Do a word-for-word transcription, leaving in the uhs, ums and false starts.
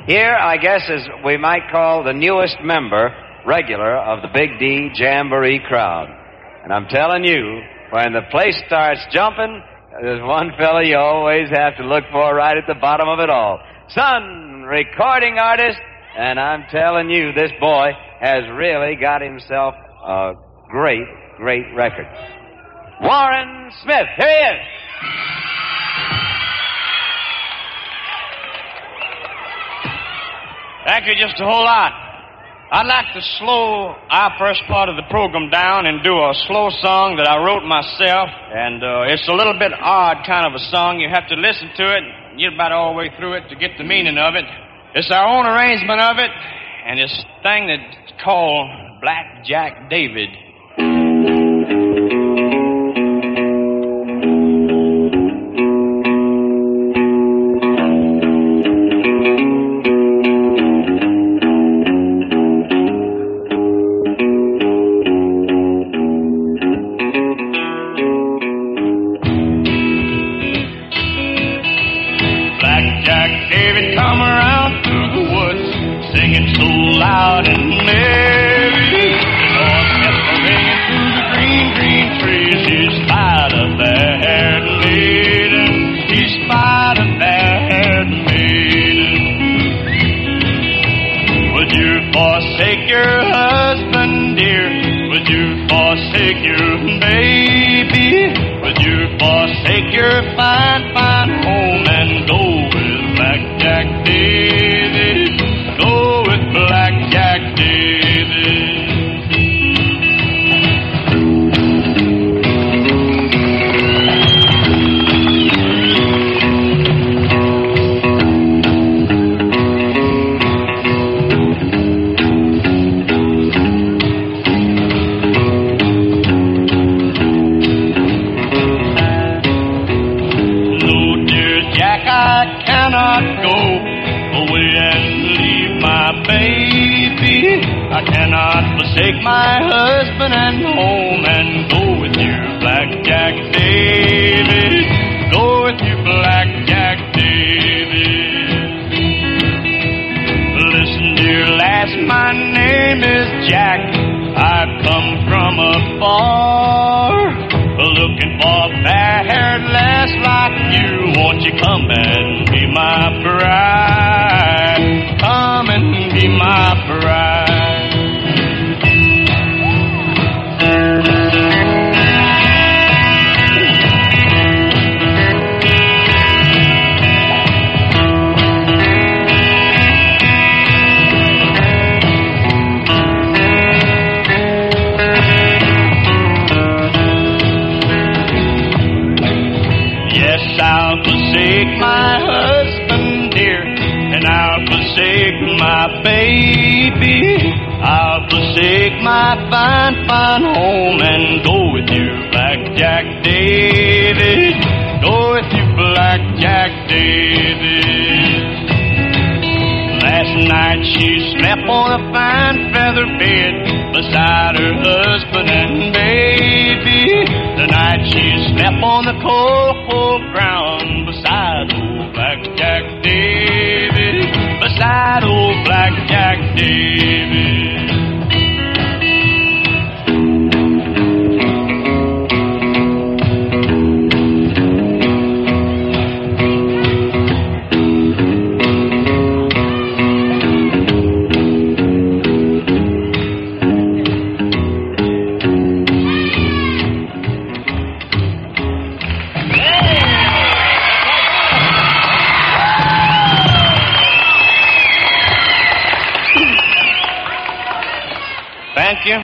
Here, I guess, is we might call the newest member regular of the Big D Jamboree crowd. And I'm telling you, when the place starts jumping, there's one fella you always have to look for right at the bottom of it all. Son, recording artist, and I'm telling you, this boy has really got himself a great, great record. Warren Smith, here he is. Thank you just a whole lot. I'd like to slow our first part of the program down and do a slow song that I wrote myself, and uh, it's a little bit odd kind of a song. You have to listen to it, get about all the way through it to get the meaning of it. It's our own arrangement of it, and it's a thing that's called Black Jack David. On the cold, cold ground beside old Black Jack David, beside old Black Jack David.